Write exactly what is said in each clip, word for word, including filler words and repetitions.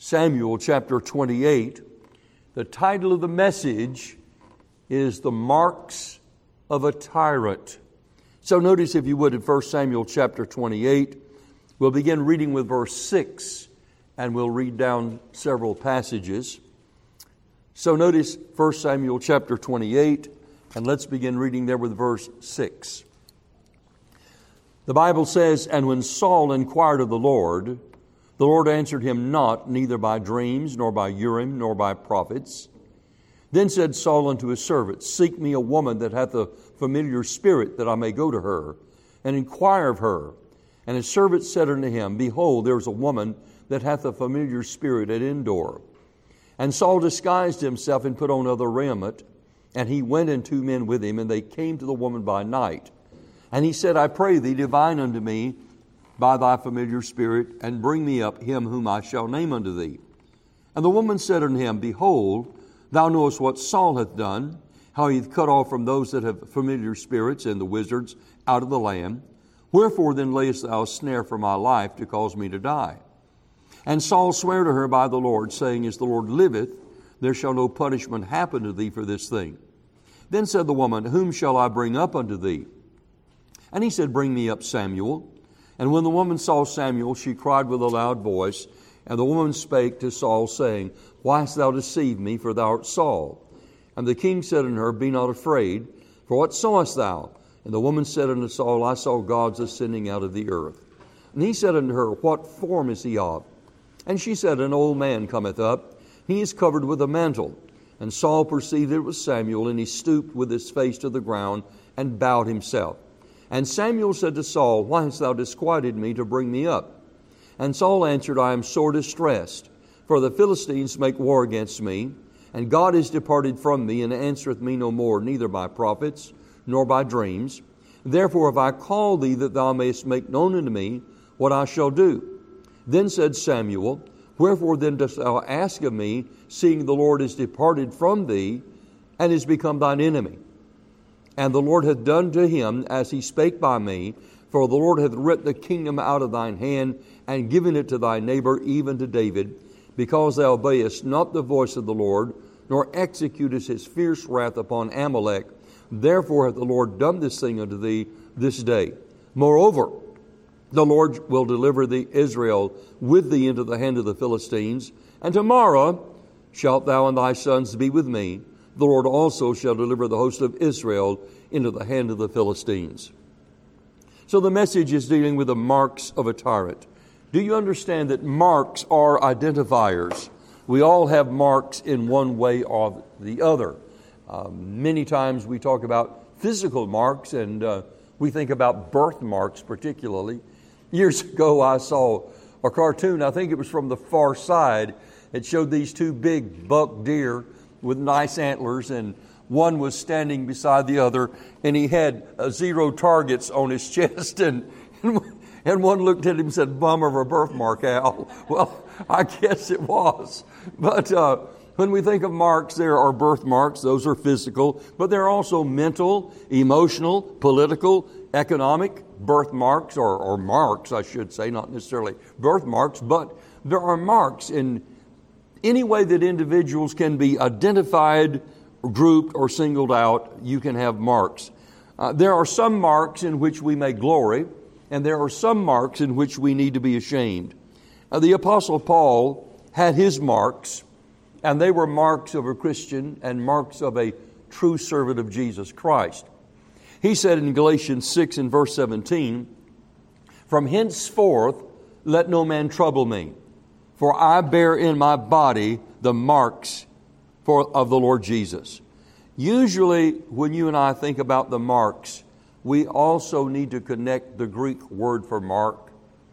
Samuel chapter twenty-eight. The title of the message is The Marks of a Tyrant. So notice, if you would, in First Samuel chapter twenty-eight, we'll begin reading with verse six, and we'll read down several passages. So notice First Samuel chapter twenty-eight, and let's begin reading there with verse six. The Bible says, "And when Saul inquired of the Lord, the Lord answered him not, neither by dreams, nor by Urim, nor by prophets. Then said Saul unto his servants, Seek me a woman that hath a familiar spirit, that I may go to her, and inquire of her. And his servants said unto him, Behold, there is a woman that hath a familiar spirit at Endor. And Saul disguised himself and put on other raiment, and he went and two men with him, and they came to the woman by night. And he said, I pray thee, divine unto me by thy familiar spirit, and bring me up him whom I shall name unto thee. And the woman said unto him, Behold, thou knowest what Saul hath done, how he hath cut off from those that have familiar spirits and the wizards out of the land. Wherefore then layest thou a snare for my life, to cause me to die? And Saul sware to her by the Lord, saying, As the Lord liveth, there shall no punishment happen to thee for this thing. Then said the woman, Whom shall I bring up unto thee? And he said, Bring me up Samuel. And when the woman saw Samuel, she cried with a loud voice. And the woman spake to Saul, saying, Why hast thou deceived me? For thou art Saul. And the king said unto her, Be not afraid, for what sawest thou? And the woman said unto Saul, I saw gods ascending out of the earth. And he said unto her, What form is he of? And she said, An old man cometh up. He is covered with a mantle. And Saul perceived it was Samuel, and he stooped with his face to the ground, and bowed himself. And Samuel said to Saul, Why hast thou disquieted me to bring me up? And Saul answered, I am sore distressed, for the Philistines make war against me, and God is departed from me, and answereth me no more, neither by prophets, nor by dreams. Therefore have I called thee, that thou mayest make known unto me what I shall do. Then said Samuel, Wherefore then dost thou ask of me, seeing the Lord is departed from thee, and is become thine enemy? And the Lord hath done to him as he spake by me, for the Lord hath rent the kingdom out of thine hand, and given it to thy neighbor, even to David, because thou obeyest not the voice of the Lord, nor executest his fierce wrath upon Amalek. Therefore hath the Lord done this thing unto thee this day. Moreover, the Lord will deliver thee Israel with thee into the hand of the Philistines, and tomorrow shalt thou and thy sons be with me. The Lord also shall deliver the host of Israel into the hand of the Philistines. So the message is dealing with the marks of a tyrant. Do you understand that marks are identifiers? We all have marks in one way or the other. Uh, many times we talk about physical marks, and uh, we think about birthmarks particularly. Years ago I saw a cartoon, I think it was from the Far Side. It showed these two big buck deer with nice antlers, and one was standing beside the other, and he had uh, zero targets on his chest, and, and one looked at him and said, Bummer of a birthmark, Al. Well, I guess it was. But uh, when we think of marks, there are birthmarks. Those are physical, but there are also mental, emotional, political, economic birthmarks, or, or marks, I should say, not necessarily birthmarks, but there are marks in any way that individuals can be identified, grouped, or singled out. You can have marks. Uh, there are some marks in which we may glory, and there are some marks in which we need to be ashamed. Uh, the Apostle Paul had his marks, and they were marks of a Christian and marks of a true servant of Jesus Christ. He said in Galatians six and verse seventeen, From henceforth let no man trouble me, for I bear in my body the marks for, of the Lord Jesus. Usually, when you and I think about the marks, we also need to connect the Greek word for mark,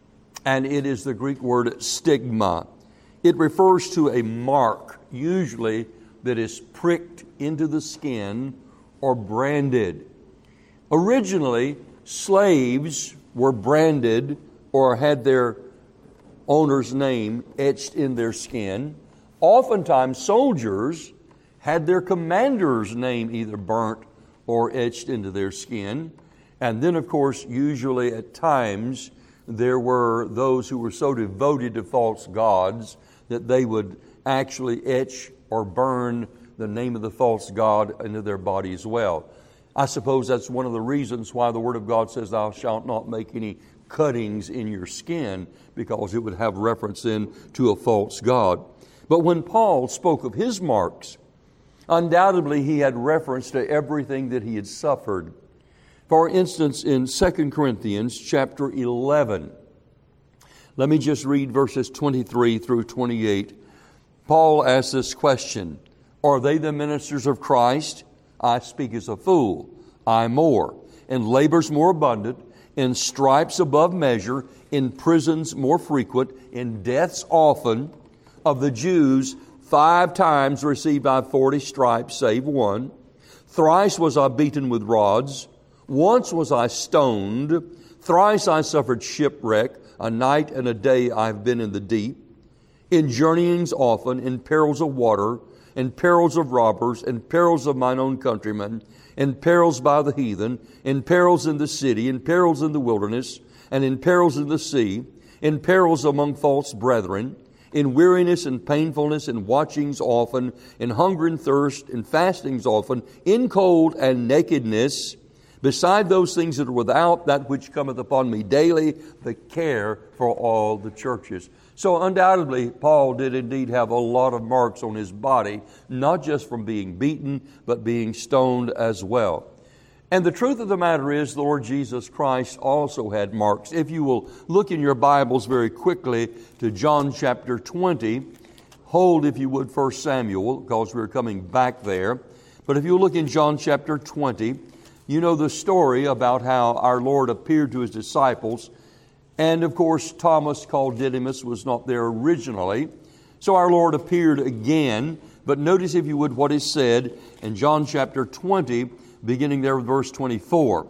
and it is the Greek word stigma. It refers to a mark, usually, that is pricked into the skin or branded. Originally, slaves were branded or had their owner's name etched in their skin. Oftentimes, soldiers had their commander's name either burnt or etched into their skin. And then, of course, usually at times, there were those who were so devoted to false gods that they would actually etch or burn the name of the false god into their body as well. I suppose that's one of the reasons why the Word of God says, thou shalt not make any cuttings in your skin, because it would have reference then to a false god. But when Paul spoke of his marks, undoubtedly he had reference to everything that he had suffered. For instance, in Second Corinthians chapter eleven, let me just read verses twenty-three through twenty-eight. Paul asks this question, are they the ministers of Christ? I speak as a fool, I more, in labors more abundant, in stripes above measure, in prisons more frequent, in deaths often. Of the Jews, five times received I forty stripes, save one. Thrice was I beaten with rods. Once was I stoned. Thrice I suffered shipwreck. A night and a day I have been in the deep. In journeyings often, in perils of water, in perils of robbers, in perils of mine own countrymen, in perils by the heathen, in perils in the city, in perils in the wilderness, and in perils in the sea, in perils among false brethren, in weariness and painfulness, in watchings often, in hunger and thirst, in fastings often, in cold and nakedness, beside those things that are without, that which cometh upon me daily, the care for all the churches. So undoubtedly, Paul did indeed have a lot of marks on his body, not just from being beaten, but being stoned as well. And the truth of the matter is, the Lord Jesus Christ also had marks. If you will look in your Bibles very quickly to John chapter twenty, hold, if you would, First Samuel, because we're coming back there. But if you look in John chapter twenty, you know the story about how our Lord appeared to His disciples. And of course, Thomas, called Didymus, was not there originally. So our Lord appeared again. But notice, if you would, what is said in John chapter twenty, beginning there with verse twenty-four.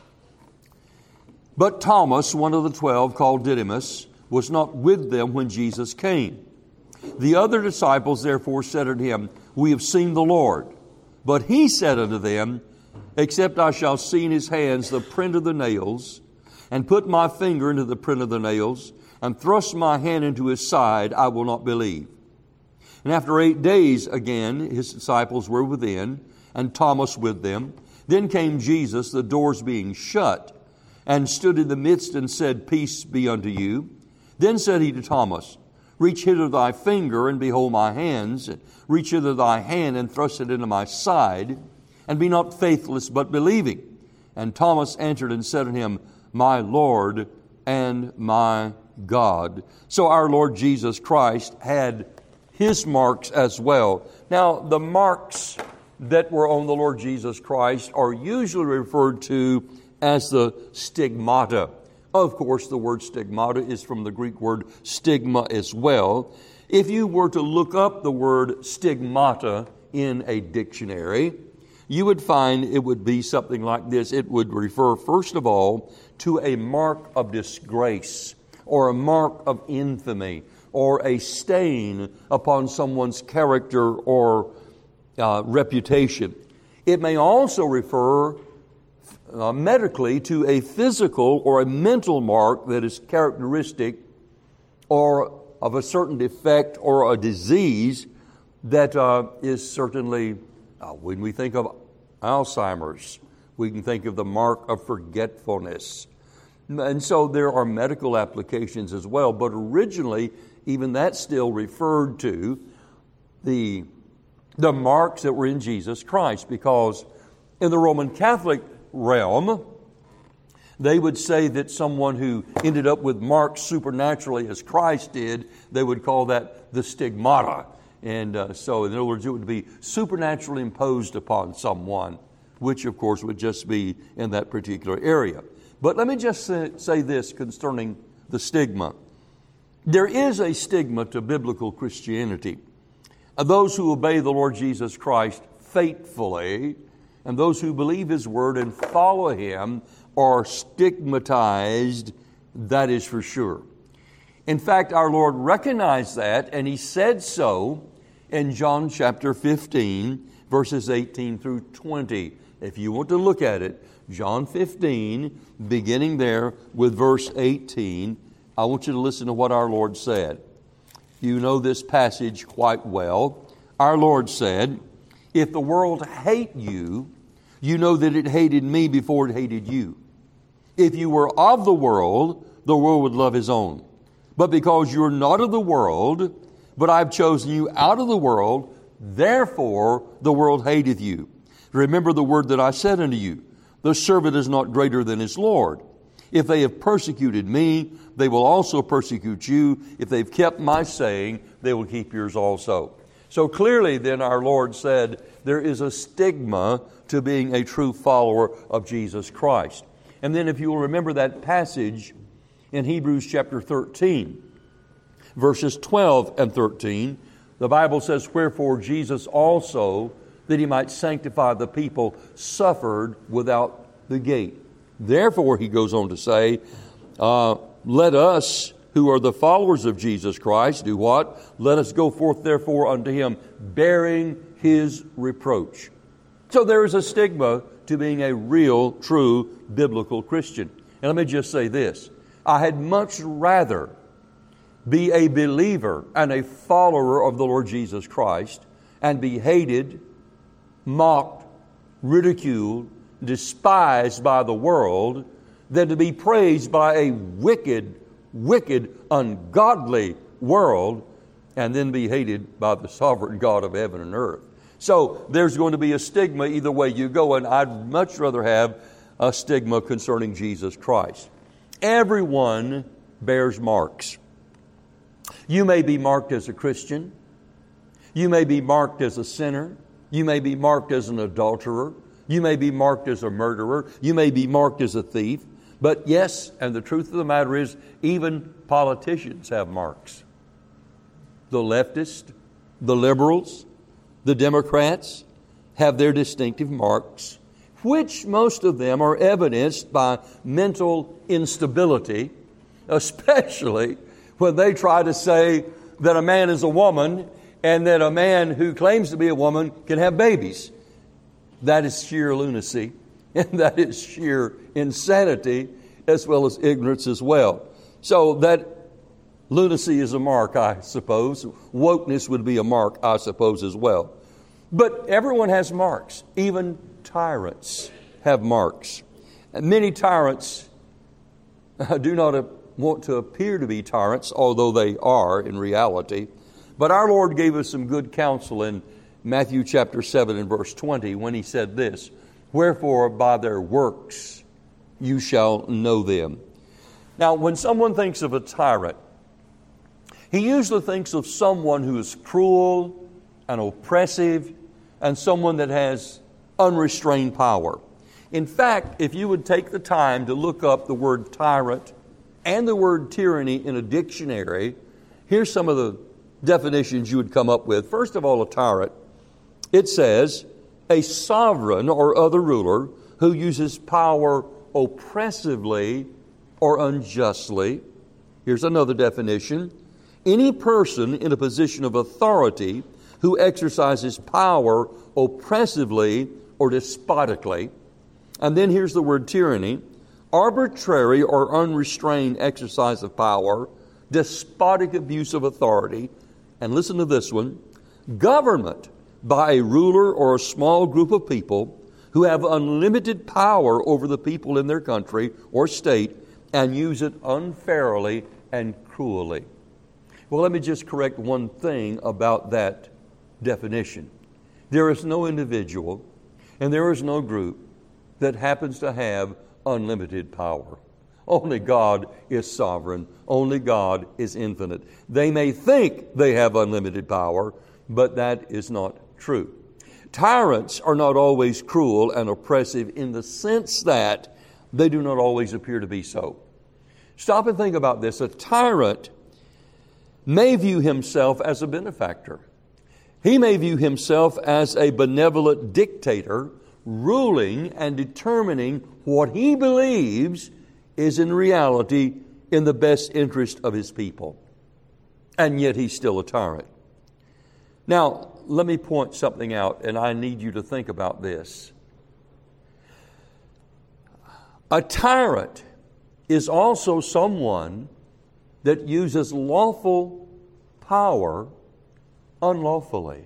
But Thomas, one of the twelve, called Didymus, was not with them when Jesus came. The other disciples therefore said unto him, we have seen the Lord. But he said unto them, except I shall see in his hands the print of the nails, and put my finger into the print of the nails, and thrust my hand into his side, I will not believe. And after eight days again his disciples were within, and Thomas with them. Then came Jesus, the doors being shut, and stood in the midst and said, peace be unto you. Then said he to Thomas, reach hither thy finger, and behold my hands. Reach hither thy hand, and thrust it into my side. And be not faithless, but believing. And Thomas answered and said unto him, my Lord and my God. So our Lord Jesus Christ had His marks as well. Now, the marks that were on the Lord Jesus Christ are usually referred to as the stigmata. Of course, the word stigmata is from the Greek word stigma as well. If you were to look up the word stigmata in a dictionary, you would find it would be something like this. It would refer, first of all, to a mark of disgrace, or a mark of infamy, or a stain upon someone's character or uh, reputation. It may also refer uh, medically to a physical or a mental mark that is characteristic or of a certain defect or a disease that uh, is certainly, uh, when we think of Alzheimer's, we can think of the mark of forgetfulness. And so there are medical applications as well, but originally even that still referred to the, the marks that were in Jesus Christ, because in the Roman Catholic realm, they would say that someone who ended up with marks supernaturally as Christ did, they would call that the stigmata. And uh, so, in other words, it would be supernaturally imposed upon someone, which, of course, would just be in that particular area. But let me just say, say this concerning the stigma. There is a stigma to biblical Christianity. And those who obey the Lord Jesus Christ faithfully, and those who believe His Word and follow Him, are stigmatized, that is for sure. In fact, our Lord recognized that, and He said so in John chapter fifteen, verses eighteen through twenty. If you want to look at it, John fifteen, beginning there with verse eighteen, I want you to listen to what our Lord said. You know this passage quite well. Our Lord said, if the world hate you, you know that it hated me before it hated you. If you were of the world, the world would love his own. But because you're not of the world, but I've chosen you out of the world, therefore the world hateth you. Remember the word that I said unto you, the servant is not greater than his Lord. If they have persecuted me, they will also persecute you. If they've kept my saying, they will keep yours also. So clearly then our Lord said there is a stigma to being a true follower of Jesus Christ. And then if you will remember that passage in Hebrews chapter thirteen, verses twelve and thirteen, the Bible says, wherefore Jesus also, that he might sanctify the people, suffered without the gate. Therefore, he goes on to say, uh, let us who are the followers of Jesus Christ do what? Let us go forth therefore unto him, bearing his reproach. So there is a stigma to being a real, true, biblical Christian. And let me just say this. I had much rather be a believer and a follower of the Lord Jesus Christ and be hated, mocked, ridiculed, despised by the world than to be praised by a wicked, wicked, ungodly world and then be hated by the sovereign God of heaven and earth. So there's going to be a stigma either way you go, and I'd much rather have a stigma concerning Jesus Christ. Everyone bears marks. You may be marked as a Christian. You may be marked as a sinner. You may be marked as an adulterer. You may be marked as a murderer. You may be marked as a thief. But yes, and the truth of the matter is, even politicians have marks. The leftists, the liberals, the Democrats have their distinctive marks, which most of them are evidenced by mental instability, especially when they try to say that a man is a woman and that a man who claims to be a woman can have babies. That is sheer lunacy, and that is sheer insanity, as well as ignorance as well. So that lunacy is a mark, I suppose. Wokeness would be a mark, I suppose, as well. But everyone has marks. Even tyrants have marks. And many tyrants do not want to appear to be tyrants, although they are in reality. But our Lord gave us some good counsel in Matthew chapter seven and verse twenty when he said this, wherefore by their works you shall know them. Now, when someone thinks of a tyrant, he usually thinks of someone who is cruel and oppressive and someone that has unrestrained power. In fact, if you would take the time to look up the word tyrant and the word tyranny in a dictionary, here's some of the definitions you would come up with. First of all, a tyrant, it says, a sovereign or other ruler who uses power oppressively or unjustly. Here's another definition. Any person in a position of authority who exercises power oppressively or despotically. And then here's the word tyranny. Arbitrary or unrestrained exercise of power, despotic abuse of authority. And listen to this one. Government by a ruler or a small group of people who have unlimited power over the people in their country or state and use it unfairly and cruelly. Well, let me just correct one thing about that definition. There is no individual and there is no group that happens to have unlimited power. Only God is sovereign. Only God is infinite. They may think they have unlimited power, but that is not true. Tyrants are not always cruel and oppressive in the sense that they do not always appear to be so. Stop and think about this. A tyrant may view himself as a benefactor. He may view himself as a benevolent dictator, ruling and determining what he believes is in reality in the best interest of his people. And yet he's still a tyrant. Now, let me point something out, and I need you to think about this. A tyrant is also someone that uses lawful power unlawfully.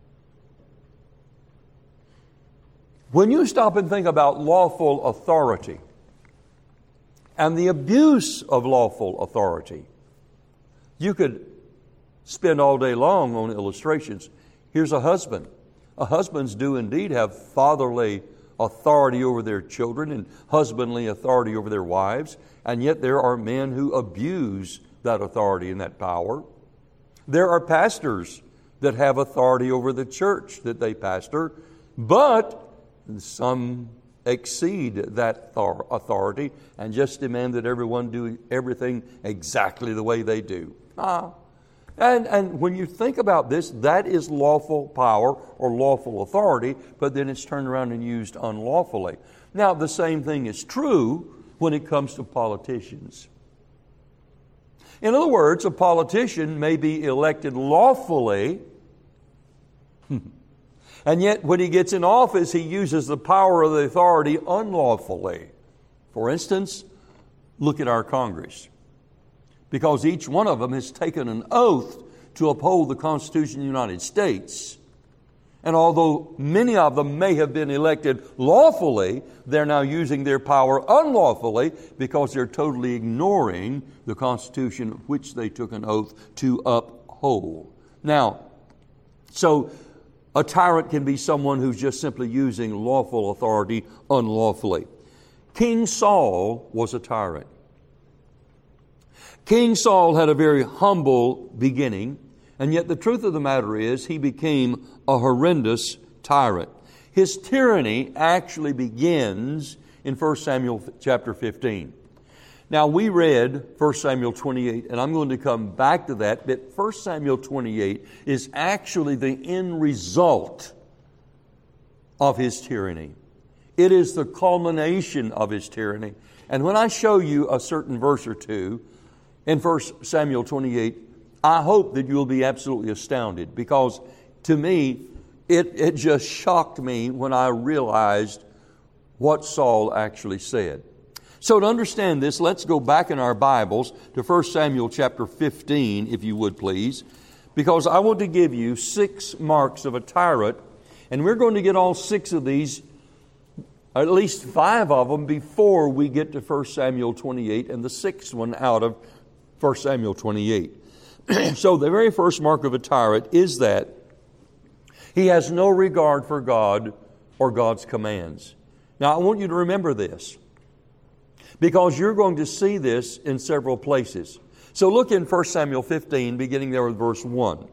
When you stop and think about lawful authority and the abuse of lawful authority, you could spend all day long on illustrations. Here's a husband. A husbands do indeed have fatherly authority over their children and husbandly authority over their wives, and yet there are men who abuse that authority and that power. There are pastors that have authority over the church that they pastor, but some exceed that authority and just demand that everyone do everything exactly the way they do. Ah. And, and when you think about this, that is lawful power or lawful authority, but then it's turned around and used unlawfully. Now, the same thing is true when it comes to politicians. In other words, a politician may be elected lawfully, and yet when he gets in office, he uses the power of the authority unlawfully. For instance, look at our Congress. Because each one of them has taken an oath to uphold the Constitution of the United States. And although many of them may have been elected lawfully, they're now using their power unlawfully because they're totally ignoring the Constitution which they took an oath to uphold. Now, so a tyrant can be someone who's just simply using lawful authority unlawfully. King Saul was a tyrant. King Saul had a very humble beginning, and yet the truth of the matter is he became a horrendous tyrant. His tyranny actually begins in First Samuel chapter fifteen. Now, we read First Samuel twenty-eight, and I'm going to come back to that, but First Samuel twenty-eight is actually the end result of his tyranny. It is the culmination of his tyranny. And when I show you a certain verse or two in First Samuel twenty-eight, I hope that you'll be absolutely astounded, because to me, it, it just shocked me when I realized what Saul actually said. So to understand this, let's go back in our Bibles to First Samuel chapter fifteen, if you would please, because I want to give you six marks of a tyrant, and we're going to get all six of these, at least five of them, before we get to First Samuel twenty-eight and the sixth one out of First Samuel twenty-eight. So the very first mark of a tyrant is that he has no regard for God or God's commands. Now, I want you to remember this, because you're going to see this in several places. So look in First Samuel fifteen, beginning there with verse one.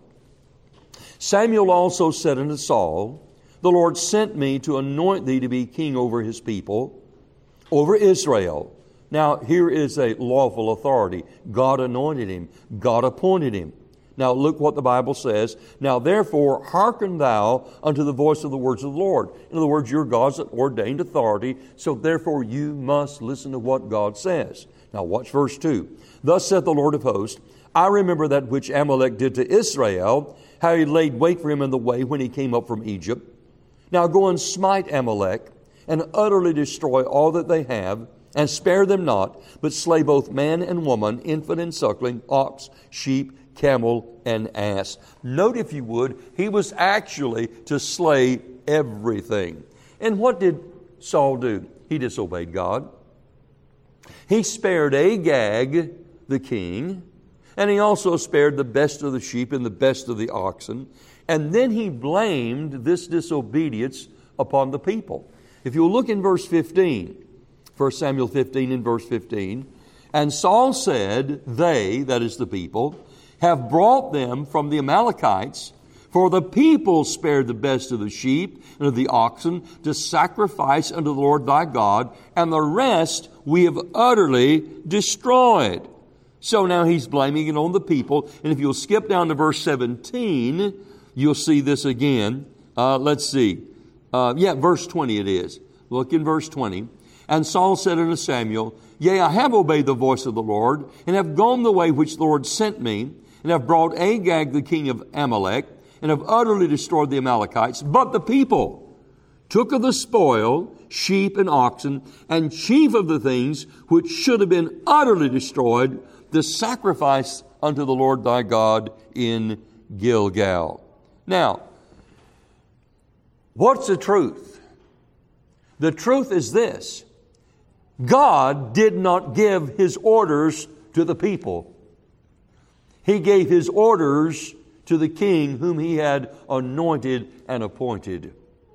Samuel also said unto Saul, the Lord sent me to anoint thee to be king over his people, over Israel. Now, here is a lawful authority. God anointed him. God appointed him. Now, look what the Bible says. Now, therefore, hearken thou unto the voice of the words of the Lord. In other words, you're God's ordained authority, so therefore you must listen to what God says. Now, watch verse two. Thus saith the Lord of hosts, I remember that which Amalek did to Israel, how he laid wait for him in the way when he came up from Egypt. Now go and smite Amalek, and utterly destroy all that they have, and spare them not, but slay both man and woman, infant and suckling, ox, sheep, camel, and ass. Note, if you would, he was actually to slay everything. And what did Saul do? He disobeyed God. He spared Agag, the king, and he also spared the best of the sheep and the best of the oxen. And then he blamed this disobedience upon the people. If you'll look in verse fifteen, First Samuel fifteen and verse fifteen, and Saul said, they, that is the people, have brought them from the Amalekites, for the people spared the best of the sheep and of the oxen to sacrifice unto the Lord thy God, and the rest we have utterly destroyed. So now he's blaming it on the people. And if you'll skip down to verse seventeen, you'll see this again. Uh, let's see. Uh, yeah, verse twenty it is. Look in verse twenty. And Saul said unto Samuel, Yea, I have obeyed the voice of the Lord, and have gone the way which the Lord sent me, and have brought Agag the king of Amalek, and have utterly destroyed the Amalekites. But the people took of the spoil sheep and oxen, and chief of the things which should have been utterly destroyed, the sacrifice unto the Lord thy God in Gilgal. Now, what's the truth? The truth is this: God did not give His orders to the people. He gave His orders to the king whom He had anointed and appointed.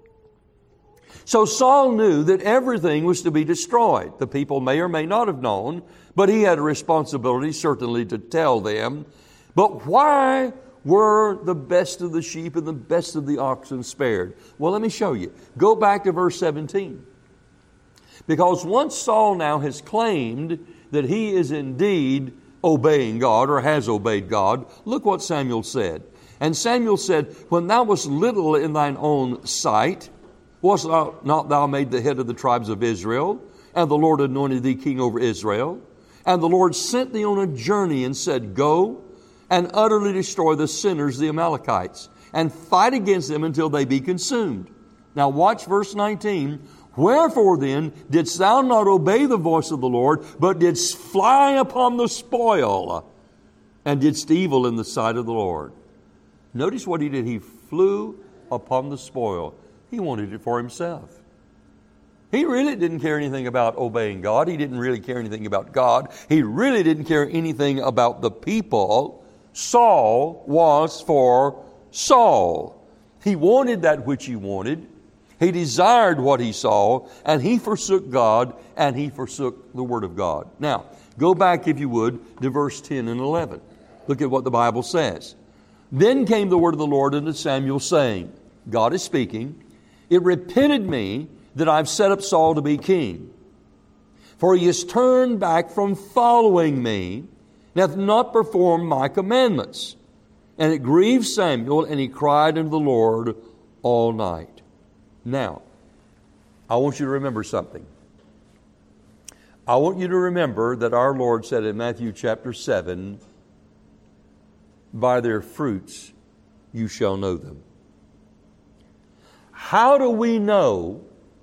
So Saul knew that everything was to be destroyed. The people may or may not have known, but he had a responsibility certainly to tell them. But why were the best of the sheep and the best of the oxen spared? Well, let me show you. Go back to verse seventeen. Because once Saul now has claimed that he is indeed obeying God, or has obeyed God, look what Samuel said. And Samuel said, when thou wast little in thine own sight, wast not thou made the head of the tribes of Israel? And the Lord anointed thee king over Israel. And the Lord sent thee on a journey and said, Go and utterly destroy the sinners, the Amalekites, and fight against them until they be consumed. Now watch verse nineteen. Wherefore then didst thou not obey the voice of the Lord, but didst fly upon the spoil, and didst evil in the sight of the Lord? Notice what he did. He flew upon the spoil. He wanted it for himself. He really didn't care anything about obeying God. He didn't really care anything about God. He really didn't care anything about the people. Saul was for Saul. He wanted that which he wanted. He desired what he saw, and he forsook God, and he forsook the Word of God. Now, go back, if you would, to verse ten and eleven. Look at what the Bible says. Then came the word of the Lord unto Samuel, saying, God is speaking, It repented me that I've set up Saul to be king. For he has turned back from following me, and hath not performed my commandments. And it grieved Samuel, and he cried unto the Lord all night. Now, I want you to remember something. I want you to remember that our Lord said in Matthew chapter seven, by their fruits you shall know them. How do we know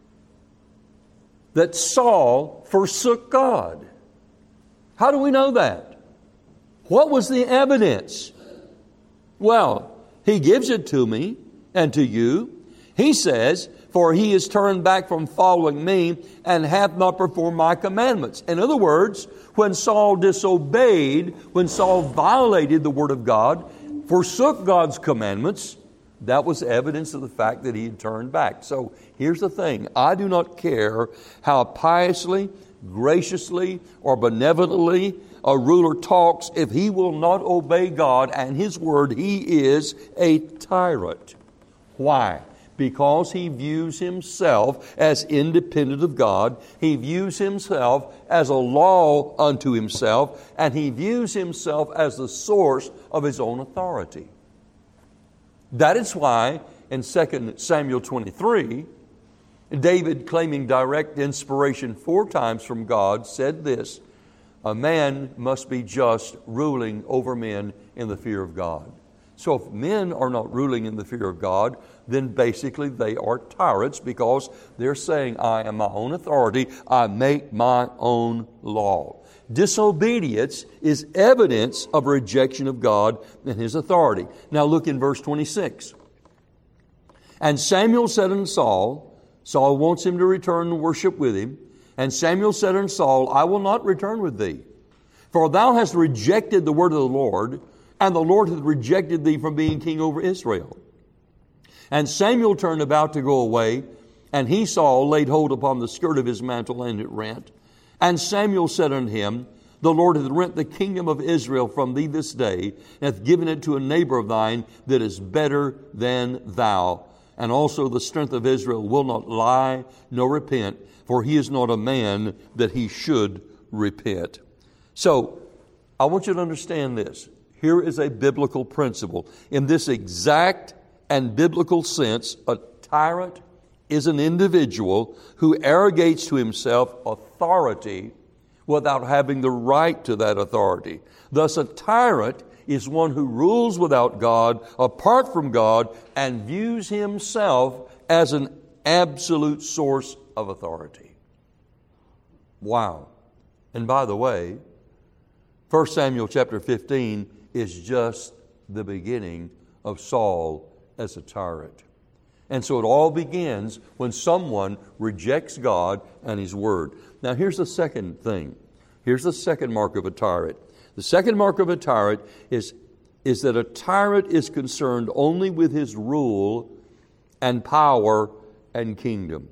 that Saul forsook God? How do we know that? What was the evidence? Well, he gives it to me and to you. He says, for he is turned back from following me and hath not performed my commandments. In other words, when Saul disobeyed, when Saul violated the Word of God, forsook God's commandments, that was evidence of the fact that he had turned back. So here's the thing. I do not care how piously, graciously, or benevolently a ruler talks. If he will not obey God and His Word, he is a tyrant. Why? Because he views himself as independent of God. He views himself as a law unto himself. And he views himself as the source of his own authority. That is why in Second Samuel twenty-three, David, claiming direct inspiration four times from God, said this, a man must be just, ruling over men in the fear of God. So if men are not ruling in the fear of God, then basically they are tyrants, because they're saying, I am my own authority, I make my own law. Disobedience is evidence of rejection of God and His authority. Now look in verse twenty-six. And Samuel said unto Saul, Saul wants him to return and worship with him. And Samuel said unto Saul, I will not return with thee, for thou hast rejected the word of the Lord, and the Lord hath rejected thee from being king over Israel. And Samuel turned about to go away, and he, Saul, laid hold upon the skirt of his mantle, and it rent. And Samuel said unto him, the Lord hath rent the kingdom of Israel from thee this day, and hath given it to a neighbor of thine that is better than thou. And also the strength of Israel will not lie nor repent, for he is not a man that he should repent. So, I want you to understand this. Here is a biblical principle. In this exact and biblical sense, a tyrant is an individual who arrogates to himself authority without having the right to that authority. Thus, a tyrant is one who rules without God, apart from God, and views himself as an absolute source of authority. Wow. And by the way, First Samuel chapter fifteen is just the beginning of Saul as a tyrant. And so it all begins when someone rejects God and His Word. Now here's the second thing. Here's the second mark of a tyrant. The second mark of a tyrant is, is that a tyrant is concerned only with his rule and power and kingdom.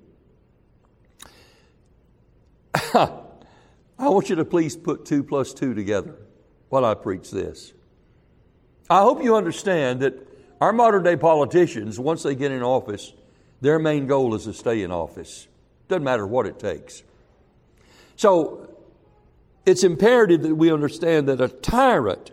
I want you to please put two plus two together while I preach this. I hope you understand that our modern day politicians, once they get in office, their main goal is to stay in office. Doesn't matter what it takes. So it's imperative that we understand that a tyrant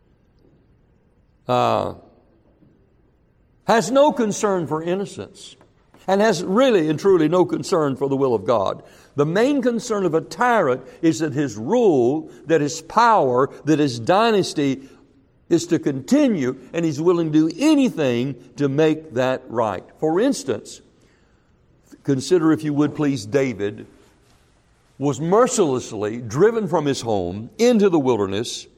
uh, has no concern for innocence and has really and truly no concern for the will of God. The main concern of a tyrant is that his rule, that his power, that his dynasty is to continue, and he's willing to do anything to make that right. For instance, consider, if you would please, David was mercilessly driven from his home into the wilderness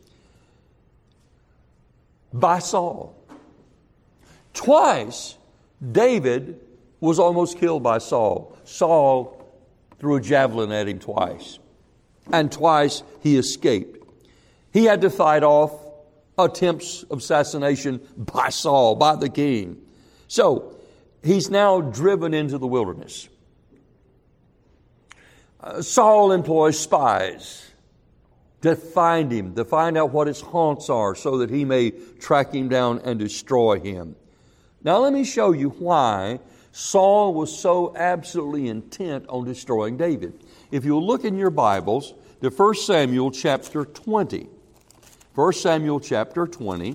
by Saul. Twice, David was almost killed by Saul. Saul threw a javelin at him twice, and twice he escaped. He had to fight off attempts of assassination by Saul, by the king. So, he's now driven into the wilderness. Uh, Saul employs spies to find him, to find out what his haunts are so that he may track him down and destroy him. Now let me show you why Saul was so absolutely intent on destroying David. If you'll look in your Bibles to First Samuel chapter twenty. First Samuel chapter twenty.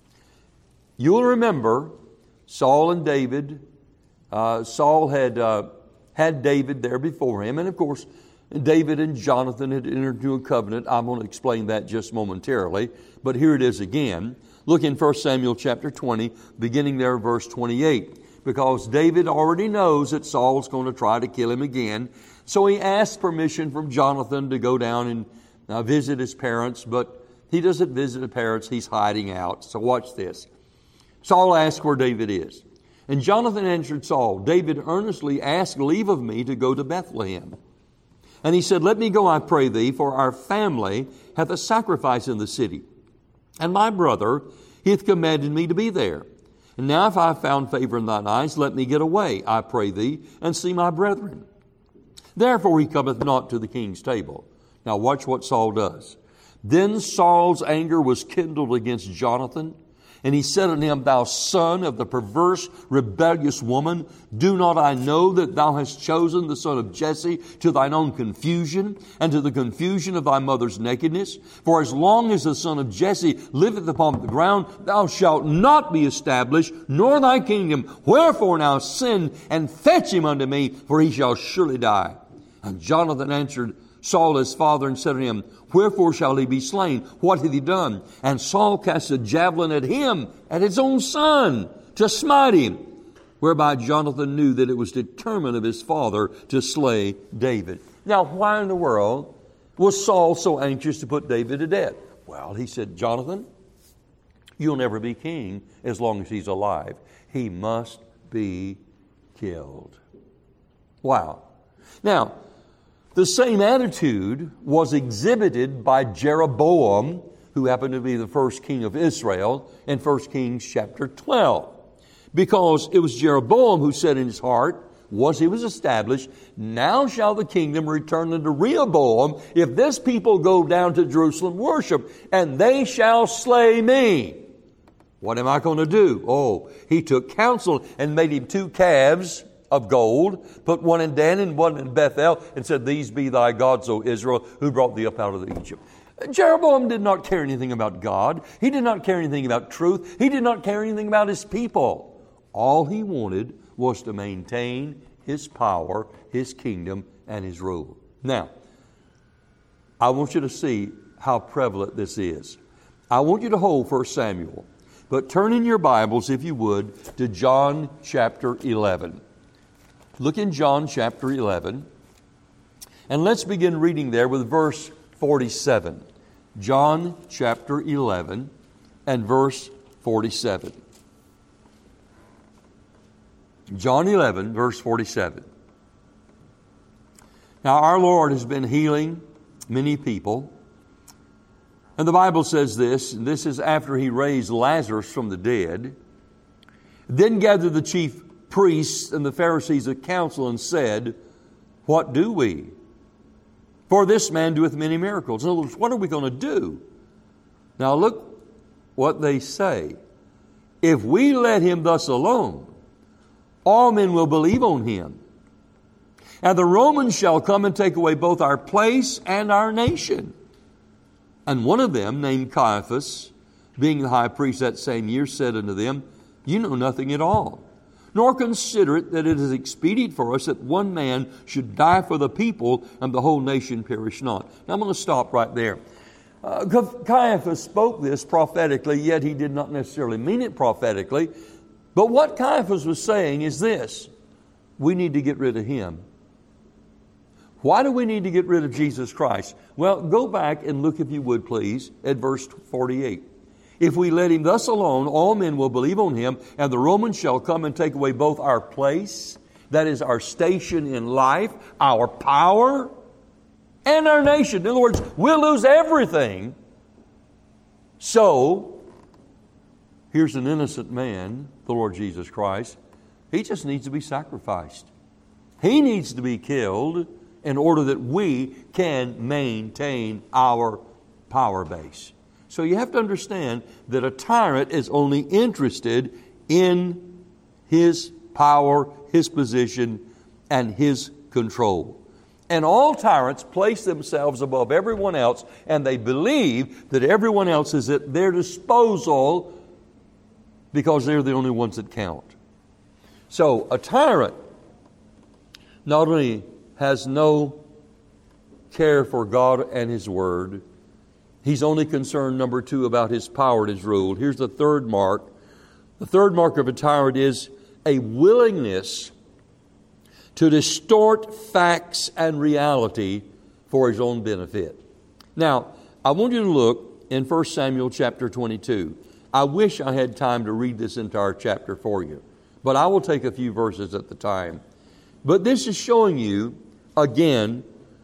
You'll remember Saul and David. Uh, Saul had uh, had David there before him. And of course, David and Jonathan had entered into a covenant. I'm going to explain that just momentarily. But here it is again. Look in First Samuel chapter twenty, beginning there, verse twenty-eight. Because David already knows that Saul's going to try to kill him again. So he asks permission from Jonathan to go down and uh, visit his parents. But he doesn't visit the parents. He's hiding out. So watch this. Saul asked where David is. And Jonathan answered Saul, David earnestly asked leave of me to go to Bethlehem. And he said, let me go, I pray thee, for our family hath a sacrifice in the city. And my brother, he hath commanded me to be there. And now if I have found favor in thine eyes, let me get away, I pray thee, and see my brethren. Therefore he cometh not to the king's table. Now watch what Saul does. Then Saul's anger was kindled against Jonathan, and he said unto him, thou son of the perverse, rebellious woman, do not I know that thou hast chosen the son of Jesse to thine own confusion, and to the confusion of thy mother's nakedness? For as long as the son of Jesse liveth upon the ground, thou shalt not be established, nor thy kingdom. Wherefore now send and fetch him unto me, for he shall surely die. And Jonathan answered Saul his father and said to him, wherefore shall he be slain? What hath he done? And Saul cast a javelin at him, at his own son, to smite him. Whereby Jonathan knew that it was determined of his father to slay David. Now, why in the world was Saul so anxious to put David to death? Well, he said, Jonathan, you'll never be king as long as he's alive. He must be killed. Wow. Now, the same attitude was exhibited by Jeroboam, who happened to be the first king of Israel, in First Kings chapter twelve. Because it was Jeroboam who said in his heart, once he was established, now shall the kingdom return unto Rehoboam, if this people go down to Jerusalem worship, and they shall slay me. What am I going to do? Oh, he took counsel and made him two calves of gold, put one in Dan and one in Bethel, and said, these be thy gods, O Israel, who brought thee up out of Egypt. Jeroboam did not care anything about God. He did not care anything about truth. He did not care anything about his people. All he wanted was to maintain his power, his kingdom, and his rule. Now, I want you to see how prevalent this is. I want you to hold First Samuel, but turn in your Bibles, if you would, to John chapter eleven. Look in John chapter eleven, and let's begin reading there with verse forty-seven. John chapter eleven and verse forty-seven. John eleven, verse forty-seven. Now, our Lord has been healing many people. And the Bible says this, and this is after He raised Lazarus from the dead. Then gathered the chief priests and the Pharisees a council and said, "What do we? For this man doeth many miracles." In other words, what are we going to do? Now look what they say. "If we let him thus alone, all men will believe on him. And the Romans shall come and take away both our place and our nation." And one of them, named Caiaphas, being the high priest that same year, said unto them, "You know nothing at all, nor consider it that it is expedient for us that one man should die for the people, and the whole nation perish not." Now I'm going to stop right there. Uh, Caiaphas spoke this prophetically, yet he did not necessarily mean it prophetically. But what Caiaphas was saying is this: we need to get rid of him. Why do we need to get rid of Jesus Christ? Well, go back and look, if you would please, at verse forty-eight. "If we let him thus alone, all men will believe on him, and the Romans shall come and take away both our place," that is our station in life, "our power, and our nation." In other words, we'll lose everything. So, here's an innocent man, the Lord Jesus Christ. He just needs to be sacrificed. He needs to be killed in order that we can maintain our power base. So you have to understand that a tyrant is only interested in his power, his position, and his control. And all tyrants place themselves above everyone else, and they believe that everyone else is at their disposal because they're the only ones that count. So a tyrant not only has no care for God and His Word, he's only concerned, number two, about his power and his rule. Here's the third mark. The third mark of a tyrant is a willingness to distort facts and reality for his own benefit. Now, I want you to look in First Samuel chapter twenty-two. I wish I had time to read this entire chapter for you, but I will take a few verses at the time. But this is showing you, again,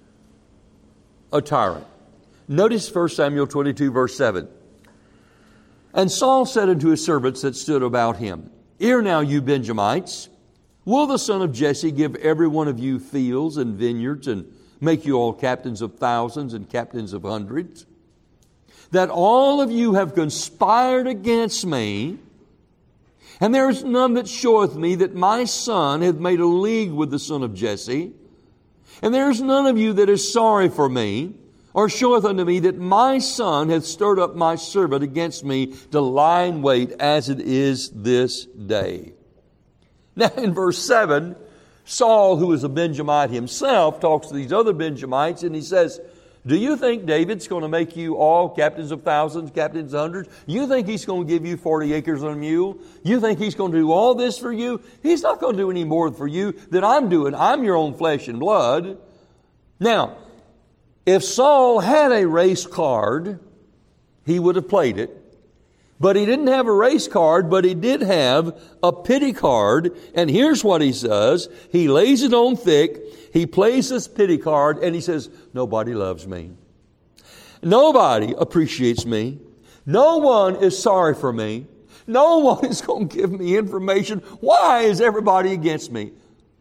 a tyrant. Notice First Samuel twenty-two, verse seven. "And Saul said unto his servants that stood about him, Hear now, you Benjamites, will the son of Jesse give every one of you fields and vineyards, and make you all captains of thousands and captains of hundreds? That all of you have conspired against me, and there is none that showeth me that my son hath made a league with the son of Jesse. And there is none of you that is sorry for me, or showeth unto me that my son hath stirred up my servant against me to lie in wait as it is this day." Now in verse seven, Saul, who is a Benjamite himself, talks to these other Benjamites, and he says, "Do you think David's going to make you all captains of thousands, captains of hundreds? You think he's going to give you forty acres on a mule? You think he's going to do all this for you? He's not going to do any more for you than I'm doing. I'm your own flesh and blood." Now, if Saul had a race card, he would have played it. But he didn't have a race card, but he did have a pity card. And here's what he says. He lays it on thick. He plays this pity card and he says, "Nobody loves me. Nobody appreciates me. No one is sorry for me. No one is going to give me information. Why is everybody against me?"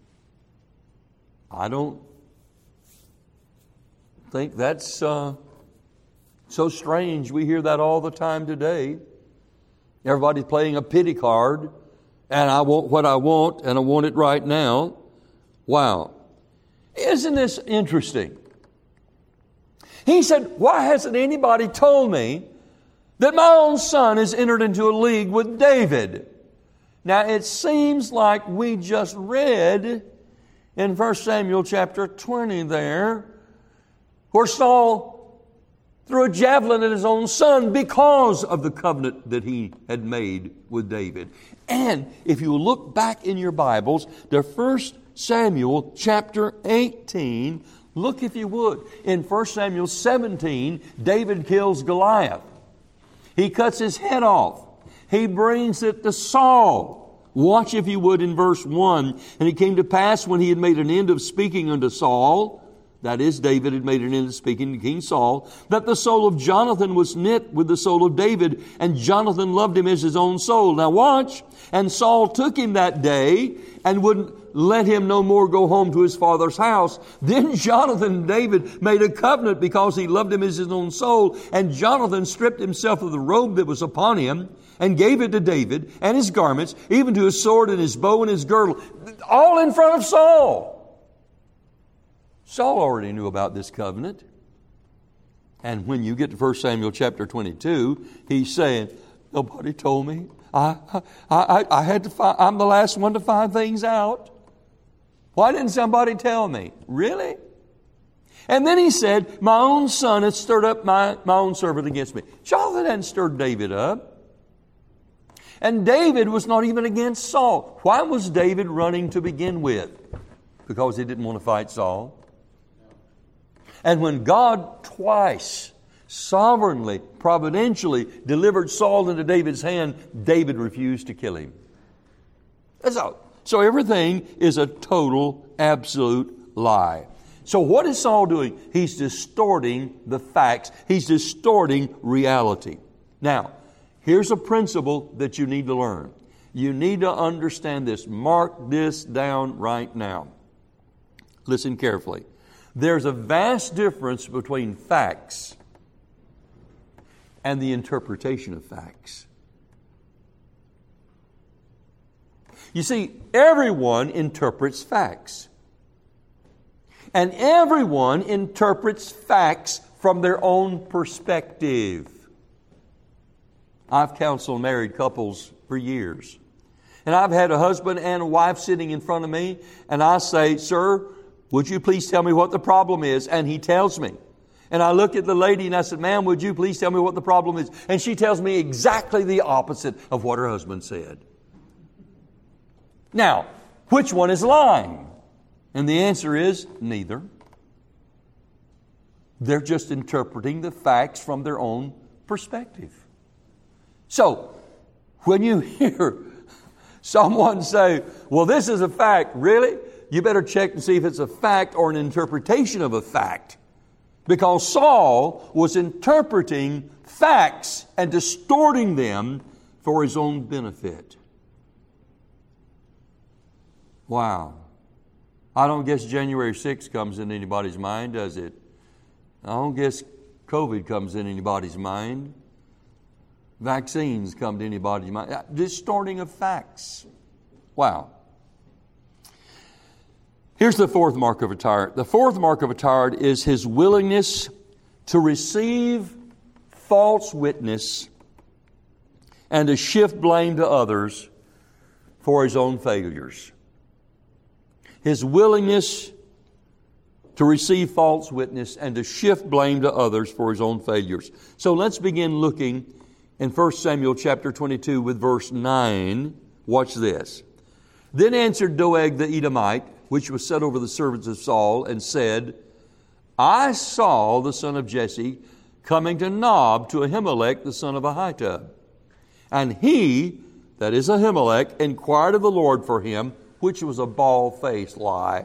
I don't think that's uh, so strange. We hear that all the time today. Everybody's playing a pity card, and I want what I want, and I want it right now. Wow. Isn't this interesting? He said, "Why hasn't anybody told me that my own son has entered into a league with David?" Now, it seems like we just read in First Samuel chapter twenty there, where Saul threw a javelin at his own son because of the covenant that he had made with David. And if you look back in your Bibles to First Samuel chapter eighteen, Look, if you would, in First Samuel seventeen, David kills Goliath. He cuts his head off. He brings it to Saul. Watch, if you would, in verse one. And it came to pass when he had made an end of speaking unto Saul, that is, David had made an end of speaking to King Saul, that the soul of Jonathan was knit with the soul of David, and Jonathan loved him as his own soul. Now watch. And Saul took him that day and wouldn't let him no more go home to his father's house. Then Jonathan and David made a covenant because he loved him as his own soul. And Jonathan stripped himself of the robe that was upon him and gave it to David and his garments, even to his sword and his bow and his girdle, all in front of Saul. Saul already knew about this covenant. And when you get to First Samuel chapter twenty-two, he's saying, nobody told me. I, I, I, I had to find, I'm the last one to find things out. Why didn't somebody tell me? Really? And then he said, my own son had stirred up my, my own servant against me. Jonathan hadn't stirred David up. And David was not even against Saul. Why was David running to begin with? Because he didn't want to fight Saul. And when God twice sovereignly, providentially delivered Saul into David's hand, David refused to kill him. That's all. So everything is a total, absolute lie. So what is Saul doing? He's distorting the facts. He's distorting reality. Now, here's a principle that you need to learn. You need to understand this. Mark this down right now. Listen carefully. There's a vast difference between facts and the interpretation of facts. You see, everyone interprets facts. And everyone interprets facts from their own perspective. I've counseled married couples for years. And I've had a husband and a wife sitting in front of me, and I say, sir, would you please tell me what the problem is? And he tells me. And I look at the lady and I said, ma'am, would you please tell me what the problem is? And she tells me exactly the opposite of what her husband said. Now, which one is lying? And the answer is neither. They're just interpreting the facts from their own perspective. So, when you hear someone say, well, this is a fact, really? You better check and see if it's a fact or an interpretation of a fact. Because Saul was interpreting facts and distorting them for his own benefit. Wow. I don't guess January sixth comes in anybody's mind, does it? I don't guess COVID comes in anybody's mind. Vaccines come to anybody's mind. Distorting of facts. Wow. Here's the fourth mark of a tyrant. The fourth mark of a tyrant is his willingness to receive false witness and to shift blame to others for his own failures. His willingness to receive false witness and to shift blame to others for his own failures. So let's begin looking in First Samuel chapter twenty-two with verse nine. Watch this. Then answered Doeg the Edomite, which was set over the servants of Saul, and said, I saw the son of Jesse coming to Nob to Ahimelech, the son of Ahitub. And he, that is Ahimelech, inquired of the Lord for him, which was a bald-faced lie.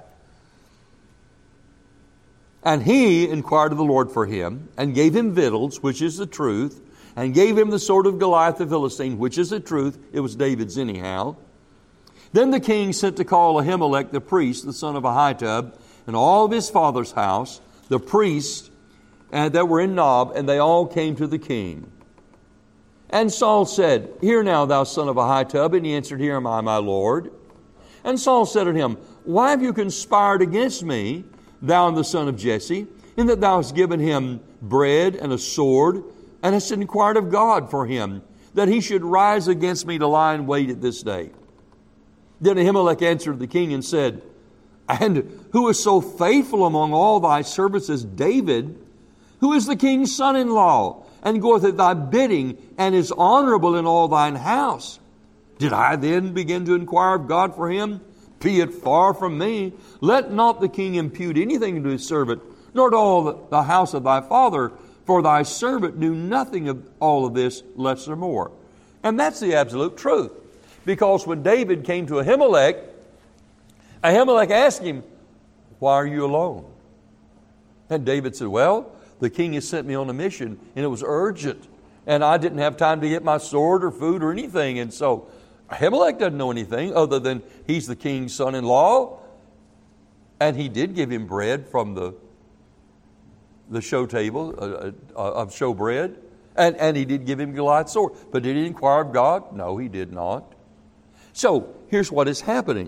And he inquired of the Lord for him, and gave him victuals, which is the truth, and gave him the sword of Goliath the Philistine, which is the truth. It was David's anyhow. Then the king sent to call Ahimelech the priest, the son of Ahitub, and all of his father's house, the priests uh, that were in Nob, and they all came to the king. And Saul said, Hear now, thou son of Ahitub. And he answered, Here am I, my lord. And Saul said unto him, Why have you conspired against me, thou and the son of Jesse, in that thou hast given him bread and a sword, and hast inquired of God for him, that he should rise against me to lie in wait at this day? Then Ahimelech answered the king and said, And who is so faithful among all thy servants as David, who is the king's son-in-law, and goeth at thy bidding, and is honorable in all thine house? Did I then begin to inquire of God for him? Be it far from me. Let not the king impute anything to his servant, nor to all the, the house of thy father, for thy servant knew nothing of all of this, less or more. And that's the absolute truth. Because when David came to Ahimelech, Ahimelech asked him, why are you alone? And David said, well, the king has sent me on a mission, and it was urgent, and I didn't have time to get my sword or food or anything. And so Ahimelech doesn't know anything other than he's the king's son-in-law, and he did give him bread from the the show table uh, uh, of show bread, and, and he did give him Goliath's sword. But did he inquire of God? No, he did not. So here's what is happening.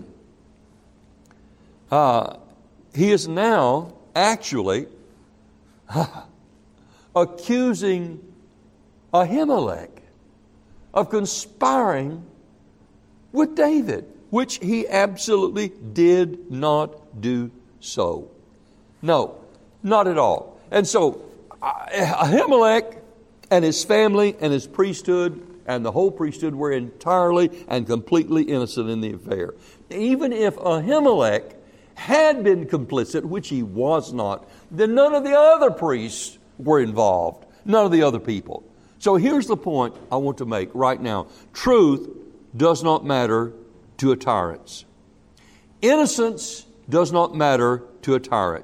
Uh, he is now actually accusing Ahimelech of conspiring with David, which he absolutely did not do so. No, not at all. And so Ahimelech and his family and his priesthood and the whole priesthood were entirely and completely innocent in the affair. Even if Ahimelech had been complicit, which he was not, then none of the other priests were involved. None of the other people. So here's the point I want to make right now. Truth does not matter to a tyrant. Innocence does not matter to a tyrant.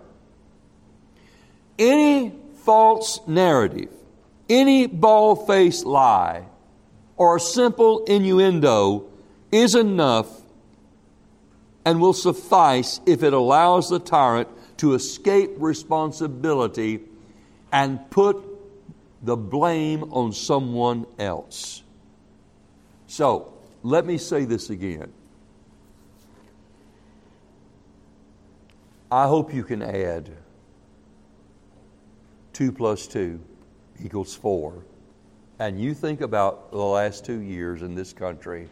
Any false narrative, any bald-faced lie, or a simple innuendo is enough and will suffice if it allows the tyrant to escape responsibility and put the blame on someone else. So, let me say this again. I hope you can add two plus two equals four. And you think about the last two years in this country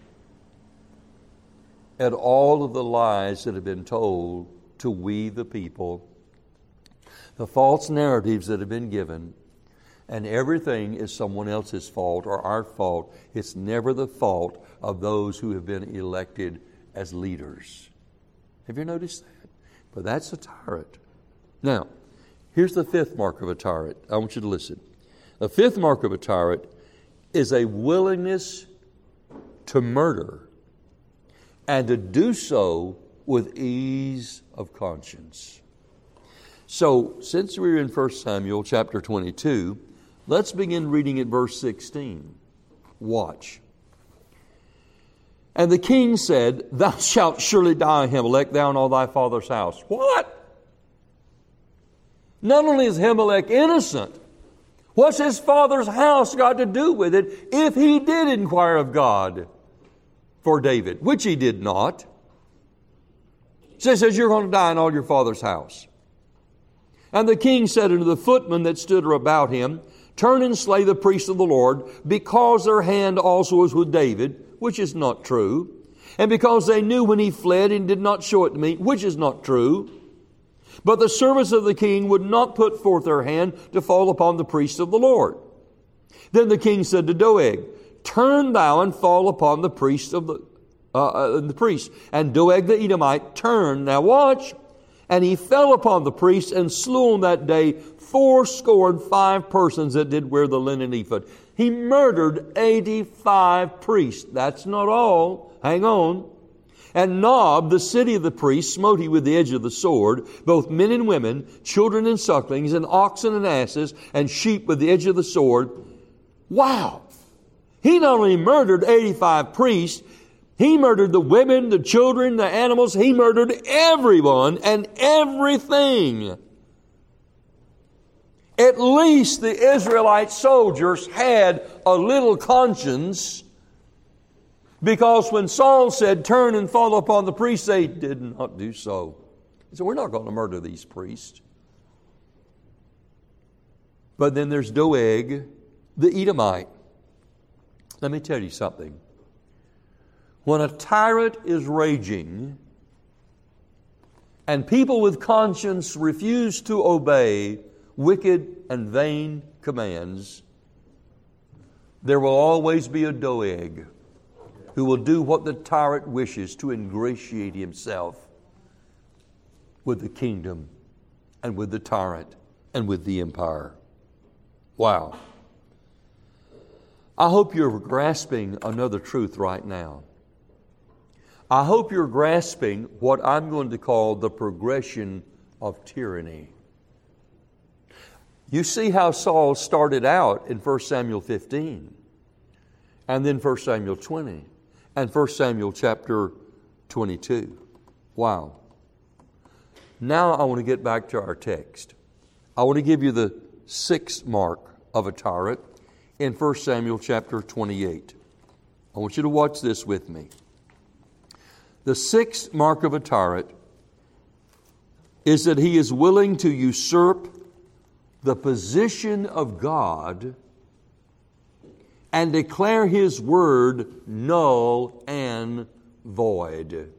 and all of the lies that have been told to we the people, the false narratives that have been given, and everything is someone else's fault or our fault. It's never the fault of those who have been elected as leaders. Have you noticed that? But that's a tyrant. Now, here's the fifth mark of a tyrant. I want you to listen. The fifth mark of a tyrant is a willingness to murder and to do so with ease of conscience. So, since we're in First Samuel chapter twenty-two, let's begin reading at verse sixteen. Watch. And the king said, thou shalt surely die, Ahimelech, thou and all thy father's house. What? Not only is Ahimelech innocent, what's his father's house got to do with it if he did inquire of God for David, which he did not? So he says, you're going to die in all your father's house. And the king said unto the footmen that stood about him, turn and slay the priests of the Lord, because their hand also was with David, which is not true, and because they knew when he fled and did not show it to me, which is not true. But the servants of the king would not put forth their hand to fall upon the priests of the Lord. Then the king said to Doeg, turn thou and fall upon the priests of the uh, uh, the priests. And Doeg the Edomite turned. Now watch. And he fell upon the priests and slew on that day fourscore and five persons that did wear the linen ephod. He murdered eighty-five priests. That's not all. Hang on. And Nob, the city of the priests, smote he with the edge of the sword, both men and women, children and sucklings, and oxen and asses, and sheep with the edge of the sword. Wow! He not only murdered eighty-five priests, he murdered the women, the children, the animals. He murdered everyone and everything. At least the Israelite soldiers had a little conscience, because when Saul said, turn and fall upon the priests, they did not do so. He said, we're not going to murder these priests. But then there's Doeg, the Edomite. Let me tell you something. When a tyrant is raging and people with conscience refuse to obey wicked and vain commands, there will always be a Doeg. who will do what the tyrant wishes to ingratiate himself with the kingdom and with the tyrant and with the empire. Wow. I hope you're grasping another truth right now. I hope you're grasping what I'm going to call the progression of tyranny. You see how Saul started out in First Samuel fifteen, and then First Samuel twenty, and First Samuel chapter twenty-two. Wow. Now I want to get back to our text. I want to give you the sixth mark of a tyrant in First Samuel chapter twenty-eight. I want you to watch this with me. The sixth mark of a tyrant is that he is willing to usurp the position of God and declare His word null and void.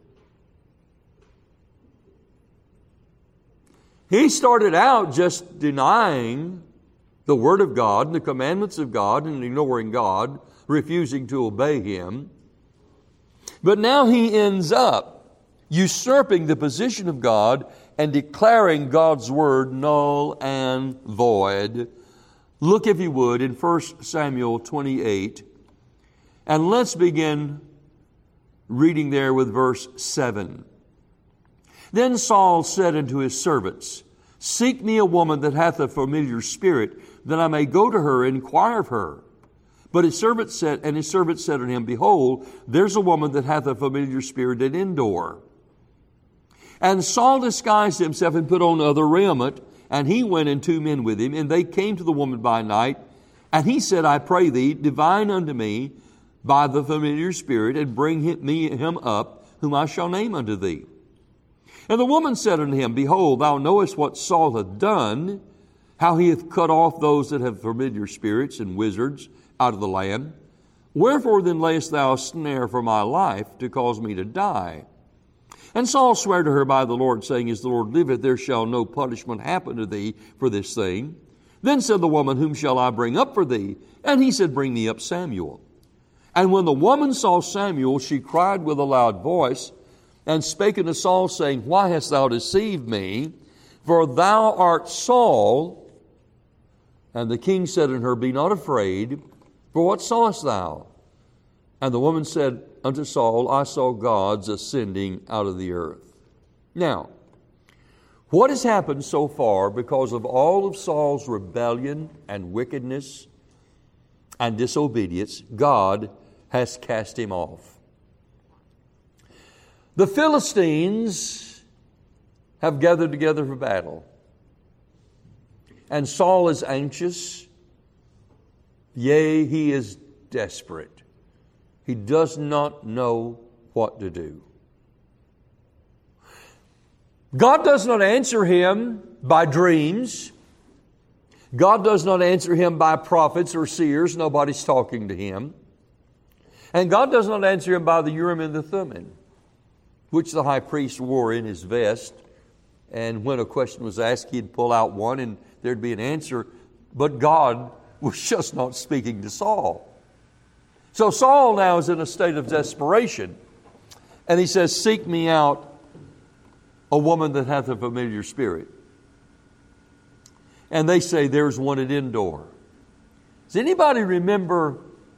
He started out just denying the Word of God and the commandments of God and ignoring God, refusing to obey Him. But now he ends up usurping the position of God and declaring God's Word null and void. Look, if you would, in First Samuel twenty-eight, and let's begin reading there with verse seven. Then Saul said unto his servants, Seek me a woman that hath a familiar spirit, that I may go to her and inquire of her. But his servant said, and his servant said unto him, Behold, there's a woman that hath a familiar spirit at Endor. And Saul disguised himself and put on other raiment, and he went and two men with him, and they came to the woman by night. And he said, I pray thee, divine unto me by the familiar spirit, and bring him, me him up, whom I shall name unto thee. And the woman said unto him, Behold, thou knowest what Saul hath done, how he hath cut off those that have familiar spirits and wizards out of the land. Wherefore then layest thou a snare for my life, to cause me to die? And Saul sware to her by the Lord, saying, As the Lord liveth, there shall no punishment happen to thee for this thing. Then said the woman, Whom shall I bring up for thee? And he said, Bring me up Samuel. And when the woman saw Samuel, she cried with a loud voice, and spake unto Saul, saying, Why hast thou deceived me? For thou art Saul. And the king said unto her, Be not afraid, for what sawest thou? And the woman said unto Saul, I saw gods ascending out of the earth. Now, what has happened so far because of all of Saul's rebellion and wickedness and disobedience? God has cast him off. The Philistines have gathered together for battle. And Saul is anxious. Yea, he is desperate. He does not know what to do. God does not answer him by dreams. God does not answer him by prophets or seers. Nobody's talking to him. And God does not answer him by the Urim and the Thummim, which the high priest wore in his vest. And when a question was asked, he'd pull out one and there'd be an answer. But God was just not speaking to Saul. So Saul now is in a state of desperation. And he says, Seek me out a woman that hath a familiar spirit. And they say, There's one at Endor. Does anybody remember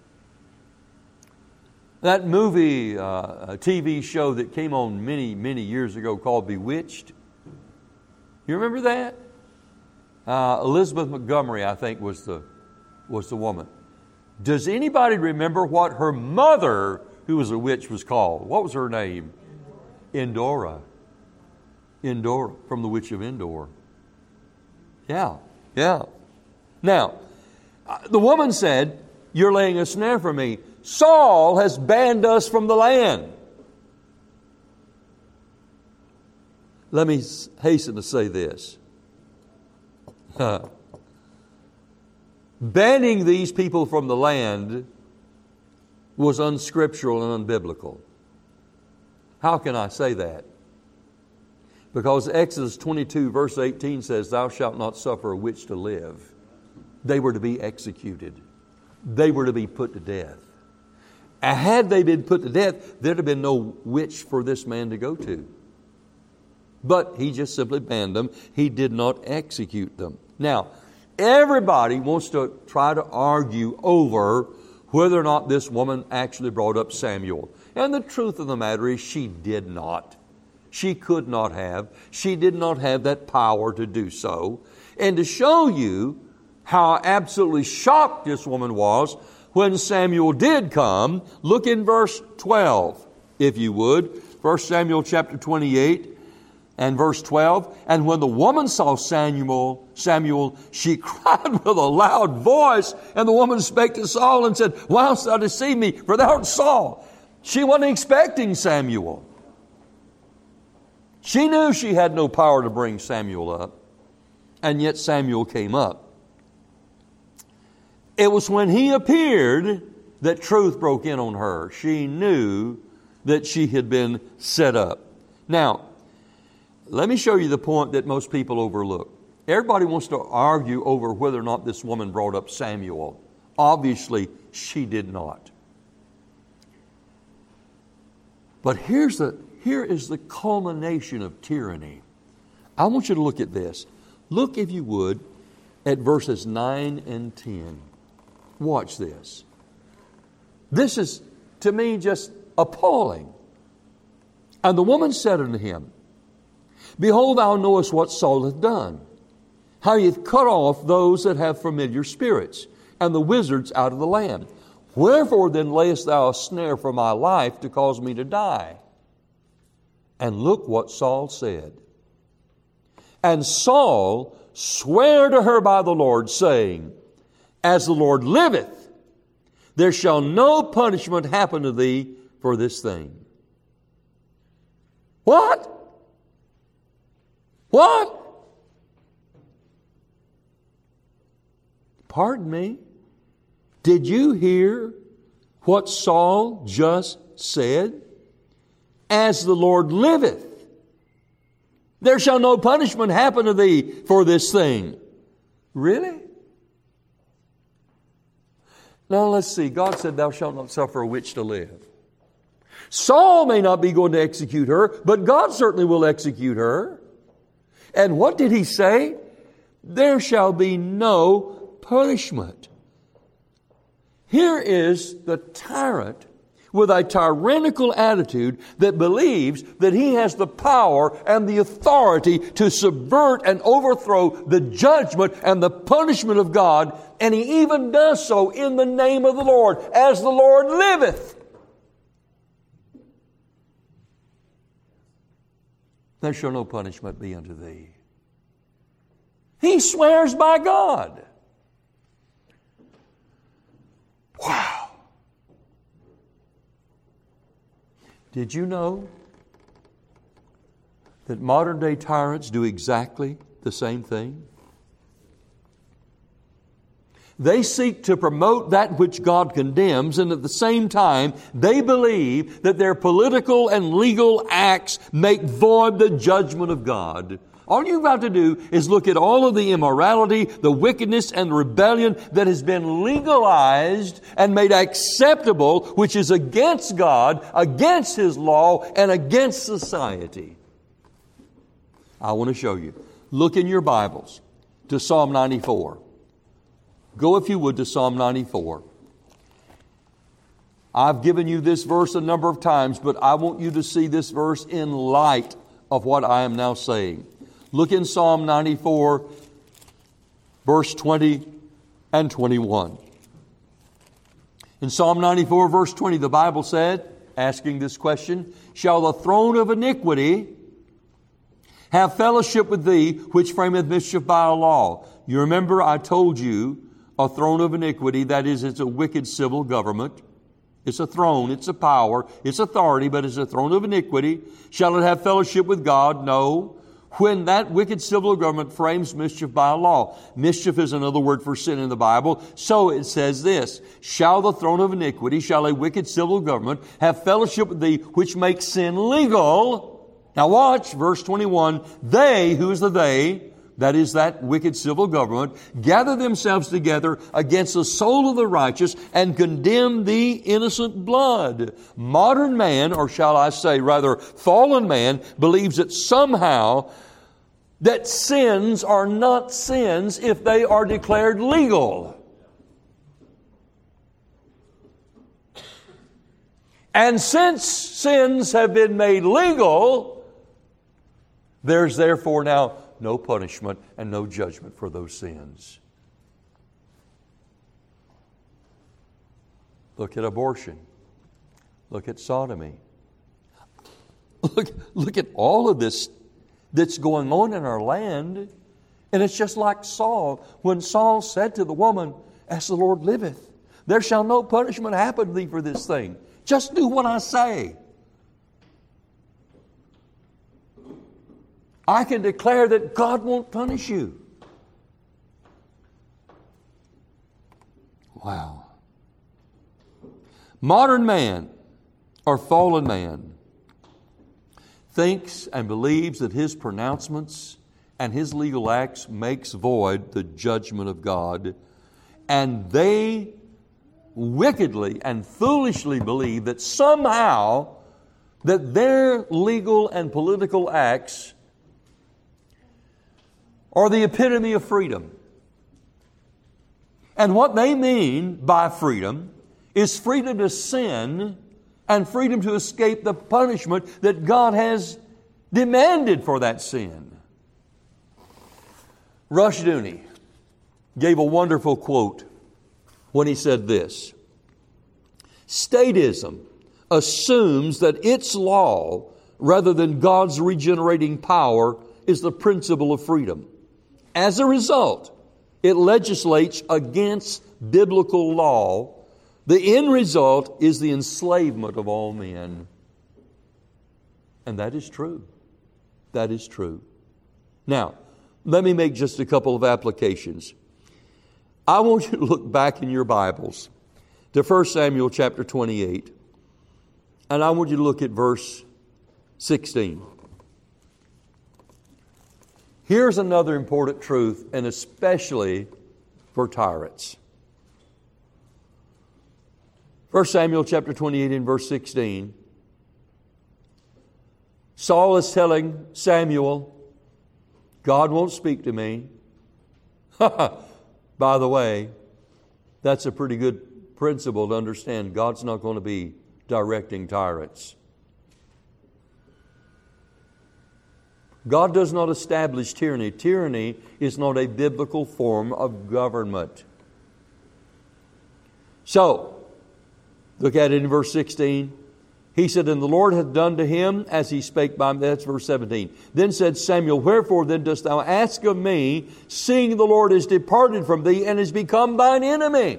that movie, uh, a T V show that came on many, many years ago called Bewitched? You remember that? Uh, Elizabeth Montgomery, I think, was the was the woman. Does anybody remember what her mother, who was a witch, was called? What was her name? Endora. Endora, from the Witch of Endor. Yeah, yeah. Now, the woman said, You're laying a snare for me. Saul has banned us from the land. Let me hasten to say this. Uh, banning these people from the land was unscriptural and unbiblical. How can I say that? Because Exodus twenty-two verse eighteen says, Thou shalt not suffer a witch to live. They were to be executed. They were to be put to death. And had they been put to death, there'd have been no witch for this man to go to. But he just simply banned them. He did not execute them. Now, everybody wants to try to argue over whether or not this woman actually brought up Samuel. And the truth of the matter is she did not. She could not have. She did not have that power to do so. And to show you how absolutely shocked this woman was when Samuel did come, look in verse twelve, if you would. First Samuel chapter twenty-eight and verse twelve. And when the woman saw Samuel, Samuel, she cried with a loud voice. And the woman spake to Saul and said, Why hast thou deceived me? For thou art Saul. She wasn't expecting Samuel. She knew she had no power to bring Samuel up. And yet Samuel came up. It was when he appeared that truth broke in on her. She knew that she had been set up. Now, let me show you the point that most people overlook. Everybody wants to argue over whether or not this woman brought up Samuel. Obviously, she did not. But here's the, here is the culmination of tyranny. I want you to look at this. Look, if you would, at verses nine and ten. Watch this. This is, to me, just appalling. And the woman said unto him, Behold, thou knowest what Saul hath done, how he hath cut off those that have familiar spirits, and the wizards out of the land. Wherefore then layest thou a snare for my life to cause me to die? And look what Saul said. And Saul sware to her by the Lord, saying, As the Lord liveth, there shall no punishment happen to thee for this thing. What? What? Pardon me? Did you hear what Saul just said? As the Lord liveth, there shall no punishment happen to thee for this thing. Really? Now let's see. God said, Thou shalt not suffer a witch to live. Saul may not be going to execute her, but God certainly will execute her. And what did he say? There shall be no punishment. Here is the tyrant with a tyrannical attitude that believes that he has the power and the authority to subvert and overthrow the judgment and the punishment of God. And he even does so in the name of the Lord, as the Lord liveth. There shall no punishment be unto thee. He swears by God. Wow. Did you know that modern day tyrants do exactly the same thing? They seek to promote that which God condemns, and at the same time, they believe that their political and legal acts make void the judgment of God. All you've got to do is look at all of the immorality, the wickedness, and the rebellion that has been legalized and made acceptable, which is against God, against His law, and against society. I want to show you. Look in your Bibles to Psalm ninety-four. Go, if you would, to Psalm ninety-four. I've given you this verse a number of times, but I want you to see this verse in light of what I am now saying. Look in Psalm ninety-four, verse twenty and twenty-one. In Psalm ninety-four, verse twenty, the Bible said, asking this question, Shall the throne of iniquity have fellowship with thee, which frameth mischief by a law? You remember I told you a throne of iniquity, that is, it's a wicked civil government. It's a throne, it's a power, it's authority, but it's a throne of iniquity. Shall it have fellowship with God? No. When that wicked civil government frames mischief by a law. Mischief is another word for sin in the Bible. So it says this, Shall the throne of iniquity, shall a wicked civil government have fellowship with thee, which makes sin legal? Now watch, verse twenty-one. They, who is the they? that is that wicked civil government, gather themselves together against the soul of the righteous and condemn the innocent blood. Modern man, or shall I say rather fallen man, believes that somehow that sins are not sins if they are declared legal. And since sins have been made legal, there's therefore now no punishment and no judgment for those sins. Look at abortion. Look at sodomy. Look, look at all of this that's going on in our land. And it's just like Saul, when Saul said to the woman, "As the Lord liveth, there shall no punishment happen to thee for this thing. Just do what I say." I can declare that God won't punish you. Wow. Modern man, or fallen man, thinks and believes that his pronouncements and his legal acts makes void the judgment of God, and they wickedly and foolishly believe that somehow that their legal and political acts are the epitome of freedom. And what they mean by freedom is freedom to sin and freedom to escape the punishment that God has demanded for that sin. Rushdoony gave a wonderful quote when he said this: "Statism assumes that its law, rather than God's regenerating power, is the principle of freedom. As a result, it legislates against biblical law. The end result is the enslavement of all men." And that is true. That is true. Now, let me make just a couple of applications. I want you to look back in your Bibles to First Samuel chapter twenty-eight, and I want you to look at verse sixteen. Here's another important truth, and especially for tyrants. First Samuel chapter twenty-eight and verse sixteen. Saul is telling Samuel, "God won't speak to me." By the way, that's a pretty good principle to understand. God's not going to be directing tyrants. God does not establish tyranny. Tyranny is not a biblical form of government. So, look at it in verse sixteen. He said, "And the Lord hath done to him as he spake by me." That's verse seventeen. "Then said Samuel, Wherefore then dost thou ask of me, seeing the Lord is departed from thee and is become thine enemy?"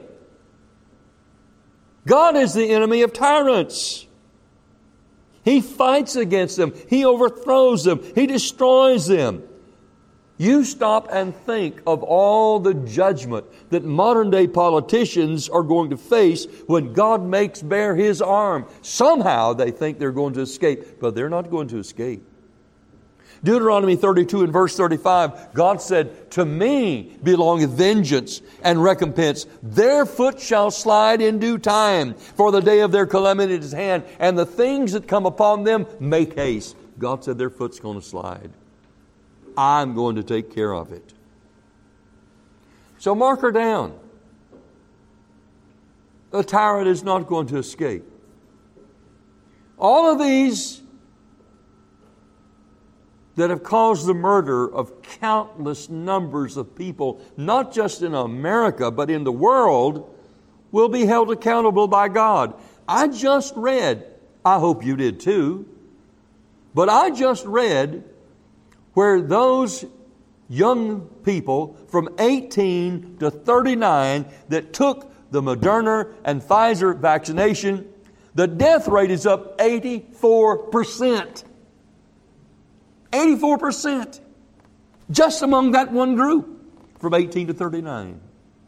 God is the enemy of tyrants. He fights against them. He overthrows them. He destroys them. You stop and think of all the judgment that modern day politicians are going to face when God makes bare His arm. Somehow they think they're going to escape, but they're not going to escape. Deuteronomy thirty-two and verse thirty-five, God said, "To me belongeth vengeance and recompense. Their foot shall slide in due time, for the day of their calamity is at hand, and the things that come upon them make haste." God said their foot's going to slide. I'm going to take care of it. So mark her down. The tyrant is not going to escape. All of these that have caused the murder of countless numbers of people, not just in America, but in the world, will be held accountable by God. I just read, I hope you did too, but I just read where those young people from eighteen to thirty-nine that took the Moderna and Pfizer vaccination, the death rate is up eighty-four percent. eighty-four percent. Just among that one group from eighteen to thirty-nine.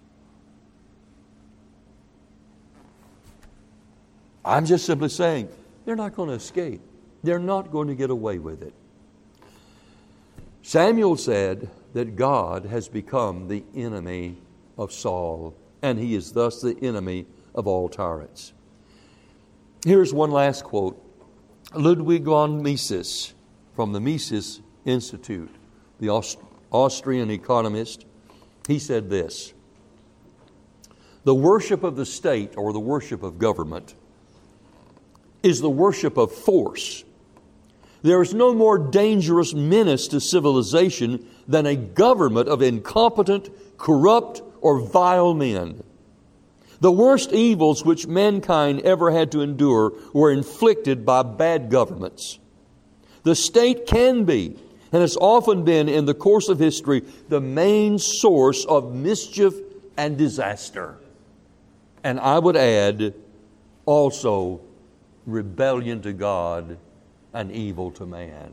I'm just simply saying, they're not going to escape. They're not going to get away with it. Samuel said that God has become the enemy of Saul, and he is thus the enemy of all tyrants. Here's one last quote. Ludwig von Mises, from the Mises Institute, the Aust- Austrian economist, he said this: the worship of the state, or the worship of government, is the worship of force. There is no more dangerous menace to civilization than a government of incompetent, corrupt, or vile men. The worst evils which mankind ever had to endure were inflicted by bad governments. The state can be, and has often been in the course of history, the main source of mischief and disaster. And I would add, also, rebellion to God and evil to man.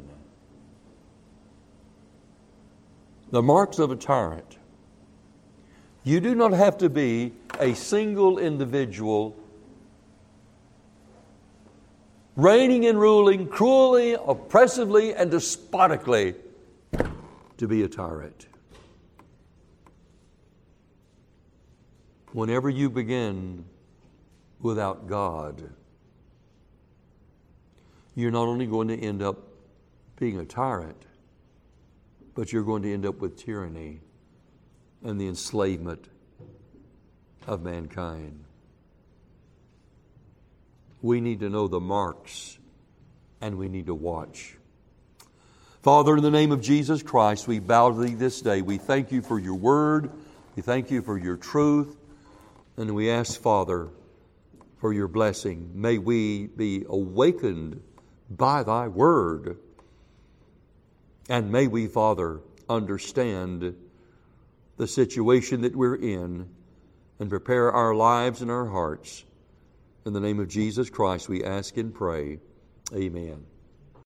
The marks of a tyrant. You do not have to be a single individual reigning and ruling cruelly, oppressively, and despotically to be a tyrant. Whenever you begin without God, you're not only going to end up being a tyrant, but you're going to end up with tyranny and the enslavement of mankind. We need to know the marks, and we need to watch. Father, in the name of Jesus Christ, we bow to Thee this day. We thank You for Your word. We thank You for Your truth. And we ask, Father, for Your blessing. May we be awakened by Thy word. And may we, Father, understand the situation that we're in and prepare our lives and our hearts. In the name of Jesus Christ, we ask and pray. Amen.